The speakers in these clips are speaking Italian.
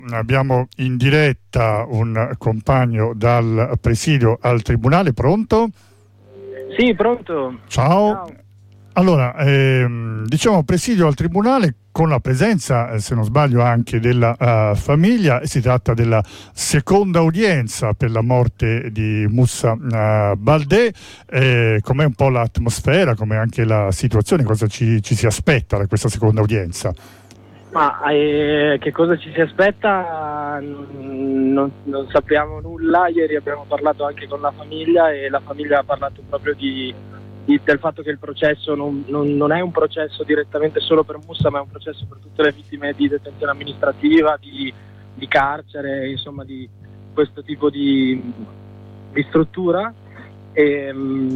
Abbiamo in diretta un compagno dal presidio al tribunale, pronto? Sì, pronto. Ciao. Allora, diciamo presidio al tribunale con la presenza, se non sbaglio, anche della famiglia. Si tratta della seconda udienza per la morte di Moussa Baldé. Com'è un po' l'atmosfera, com'è anche la situazione, cosa ci si aspetta da questa seconda udienza? Ma che cosa ci si aspetta? Non sappiamo nulla. Ieri abbiamo parlato anche con la famiglia e la famiglia ha parlato proprio del fatto che il processo non è un processo direttamente solo per Moussa, ma è un processo per tutte le vittime di detenzione amministrativa, di carcere, insomma di questo tipo di struttura. E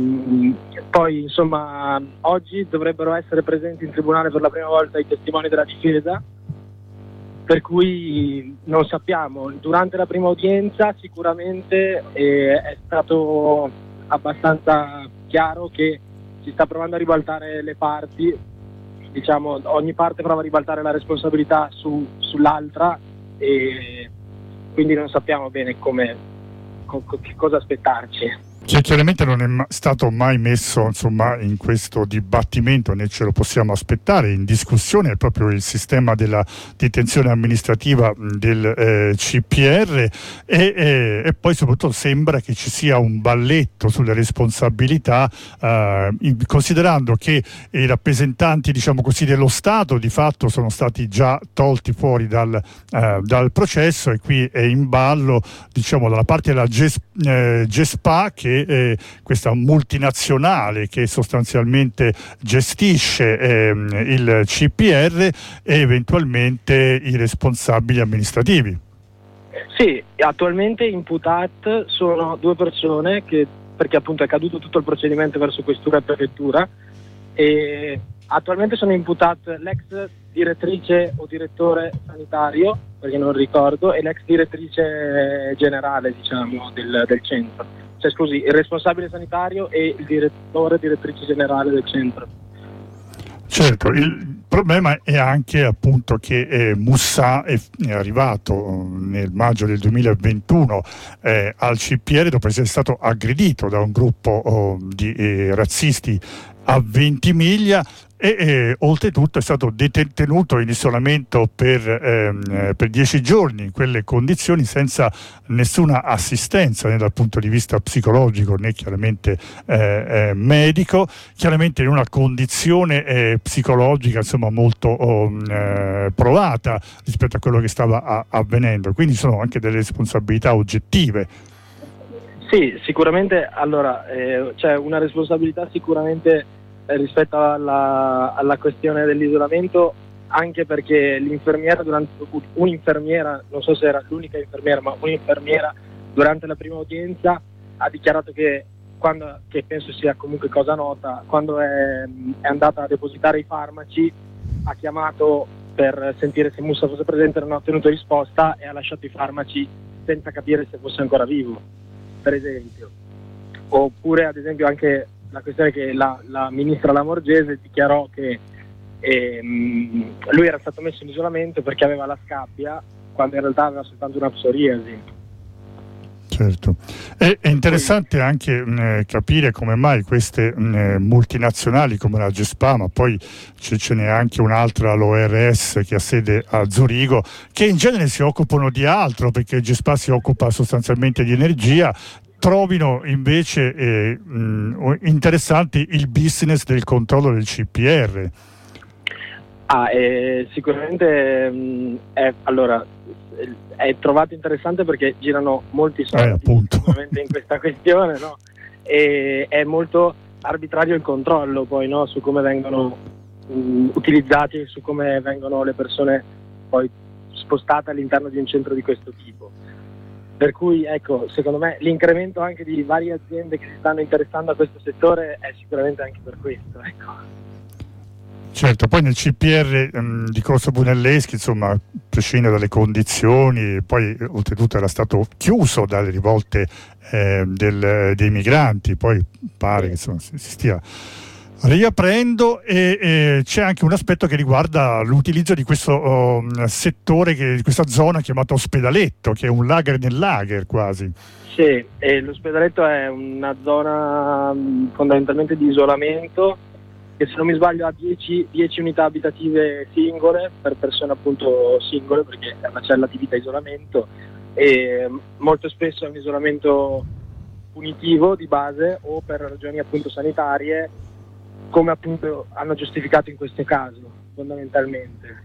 poi insomma oggi dovrebbero essere presenti in tribunale per la prima volta i testimoni della difesa, per cui non sappiamo. Durante la prima udienza sicuramente è stato abbastanza chiaro che si sta provando a ribaltare le parti, diciamo ogni parte prova a ribaltare la responsabilità sull'altra, e quindi non sappiamo bene che cosa aspettarci. Che chiaramente non è stato mai messo, insomma, in questo dibattimento, né ce lo possiamo aspettare. In discussione è proprio il sistema della detenzione amministrativa del CPR e poi soprattutto sembra che ci sia un balletto sulle responsabilità, considerando che i rappresentanti, diciamo così, dello Stato di fatto sono stati già tolti fuori dal processo, e qui è in ballo, diciamo, dalla parte della GESPA, che questa multinazionale che sostanzialmente gestisce il CPR, e eventualmente i responsabili amministrativi. Sì, attualmente imputate sono 2 persone, perché appunto è caduto tutto il procedimento verso questura e prefettura, e attualmente sono imputate l'ex direttrice o direttore sanitario, perché non ricordo, e l'ex direttrice generale, diciamo, del centro. Cioè, scusi, il responsabile sanitario e il direttore, direttrice generale del centro. Certo, il problema è anche appunto che Moussa è arrivato nel maggio del 2021 al CPR dopo essere stato aggredito da un gruppo di razzisti a Ventimiglia, e oltretutto è stato detenuto in isolamento per 10 giorni in quelle condizioni, senza nessuna assistenza né dal punto di vista psicologico né chiaramente medico, chiaramente in una condizione psicologica, insomma, molto provata rispetto a quello che stava avvenendo. Quindi sono anche delle responsabilità oggettive. Sì, sicuramente. Allora, c'è una responsabilità sicuramente rispetto alla questione dell'isolamento, anche perché un'infermiera, non so se era l'unica infermiera, ma un'infermiera durante la prima udienza ha dichiarato che penso sia comunque cosa nota, quando è andata a depositare i farmaci ha chiamato per sentire se Moussa fosse presente, non ha ottenuto risposta e ha lasciato i farmaci senza capire se fosse ancora vivo, per esempio. Oppure ad esempio anche la questione che la ministra Lamorgese dichiarò che lui era stato messo in isolamento perché aveva la scabbia, quando in realtà aveva soltanto una psoriasi. Certo, è interessante anche capire come mai queste multinazionali come la GESPA, ma poi ce n'è anche un'altra, l'ORS, che ha sede a Zurigo, che in genere si occupano di altro, perché GESPA si occupa sostanzialmente di energia, trovino invece interessanti il business del controllo del CPR. Sicuramente allora è trovato interessante perché girano molti soldi sicuramente in questa questione, no? E è molto arbitrario il controllo poi, no? Su come vengono utilizzati, su come vengono le persone poi spostate all'interno di un centro di questo tipo. Per cui ecco, secondo me l'incremento anche di varie aziende che si stanno interessando a questo settore è sicuramente anche per questo, ecco. Certo, poi nel CPR di Corso Brunelleschi, insomma, prescinde dalle condizioni, poi oltretutto era stato chiuso dalle rivolte dei migranti, poi pare che insomma, si stia Riaprendo, e c'è anche un aspetto che riguarda l'utilizzo di questo settore, di questa zona chiamata Ospedaletto, che è un lager nel lager quasi. Sì, e l'Ospedaletto è una zona fondamentalmente di isolamento, che se non mi sbaglio ha 10 unità abitative singole, per persone appunto singole, perché è una cella di vita isolamento, e molto spesso è un isolamento punitivo di base o per ragioni appunto sanitarie, come appunto hanno giustificato in questo caso fondamentalmente.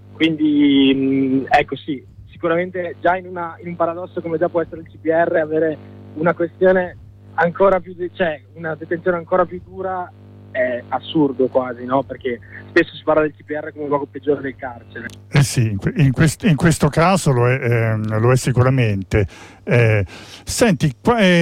Quindi ecco, sì, sicuramente già in un paradosso come già può essere il CPR, avere una questione ancora più, cioè una detenzione ancora più dura è assurdo quasi, no? Perché spesso si parla del CPR come un luogo peggiore del carcere. Sì, in questo caso lo è sicuramente. Senti,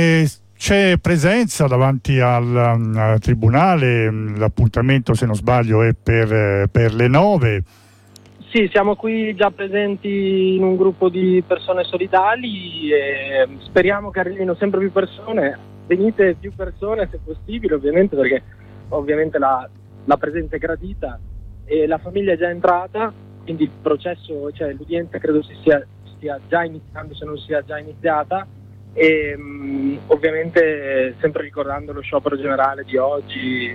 c'è presenza davanti al tribunale, l'appuntamento se non sbaglio è per le 9. Sì, siamo qui già presenti in un gruppo di persone solidali e speriamo che arrivino sempre più persone. Venite più persone se possibile, ovviamente, perché ovviamente la presenza è gradita e la famiglia è già entrata, quindi il processo, cioè l'udienza credo stia già iniziando, se non sia già iniziata, e ovviamente sempre ricordando lo sciopero generale di oggi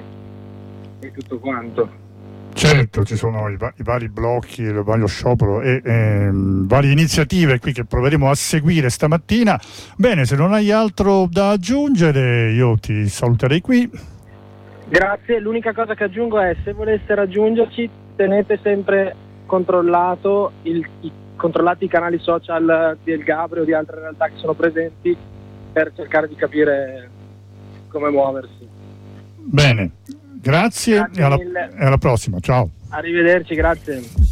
e tutto quanto. Certo, ci sono i vari blocchi, il vario sciopero e varie iniziative qui che proveremo a seguire stamattina. Bene, se non hai altro da aggiungere io ti saluterei qui. Grazie, l'unica cosa che aggiungo è: se voleste raggiungerci tenete sempre controllati i canali social del Gabri o di altre realtà che sono presenti, per cercare di capire come muoversi. Bene, grazie e alla prossima, ciao. Arrivederci, grazie.